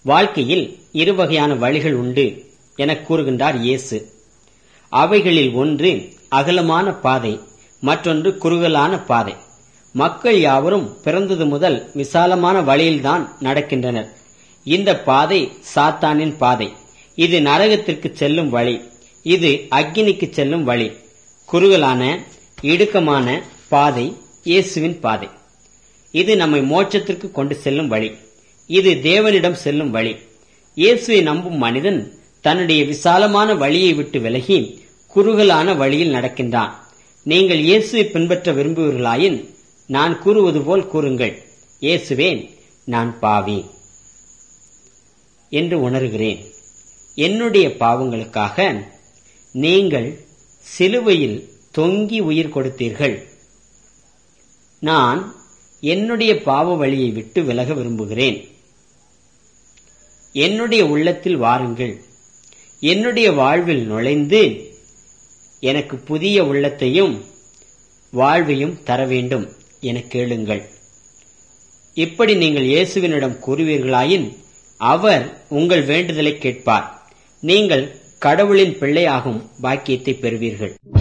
வாழ்க்கையில் இருவகையான வழிகள் உண்டு என கூறுகின்றார் இயேசு. அவைகளில் ஒன்று அகலமான பாதை, மற்றொன்று குறுகலான பாதை. மக்கள் யாவரும் பிறந்தது முதல் விசாலமான வழியில்தான் நடக்கின்றனர். இந்த பாதை சாத்தானின் பாதை. இது நரகத்திற்கு செல்லும் வழி. இது அக்கினிக்கு செல்லும் வழி. குறுகலான இடுக்கமான பாதை இயேசுவின் பாதை. இது நம்மை மோட்சத்திற்கு கொண்டு செல்லும் வழி. இது தேவனிடம் செல்லும் வழி. இயேசுவை நம்பும் மனிதன் தன்னுடைய விசாலமான வழியை விட்டு விலகி குறுகலான வழியில் நடக்கின்றான். நீங்கள் இயேசுவை பின்பற்ற விரும்புவீர்களாயின் நான் கூறுவது போல் கூறுங்கள், இயேசுவே, நான் பாவி என்று உணர்கிறேன். என்னுடைய பாவங்களுக்காக நீங்கள் சிலுவையில் தொங்கி உயிர் கொடுத்தீர்கள். நான் என்னுடைய பாவ வழியை விட்டு விலக விரும்புகிறேன். என்னுடைய உள்ளத்தில் வாருங்கள். என்னுடைய வாழ்வில் நுழைந்து எனக்கு புதிய உள்ளத்தையும் வாழ்வையும் தர வேண்டும் என கேளுங்கள். இப்படி நீங்கள் இயேசுவினிடம் கூறுவீர்களாயின் அவர் உங்கள் வேண்டுதலை கேட்பார். நீங்கள் கடவுளின் பிள்ளையாகும் பாக்கியத்தை பெறுவீர்கள்.